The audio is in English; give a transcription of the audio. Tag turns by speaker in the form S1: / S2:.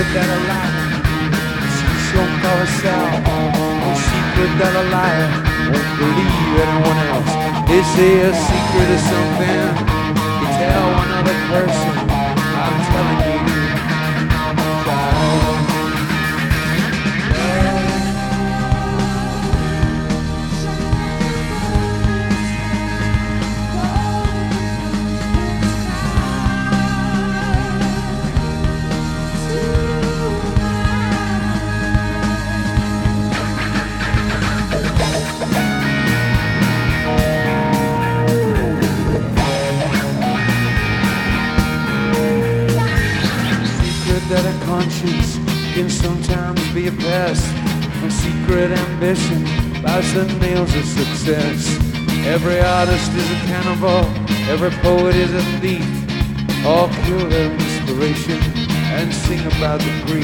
S1: that a liar sees your carousel. No secret that a liar won't believe anyone else. They say a secret is something you tell one other person. I'm telling you, child. That a conscience can sometimes be a pest. No secret ambition buys the nails of success. Every artist is a cannibal, every poet is a thief. All kill their inspiration and sing about the grief.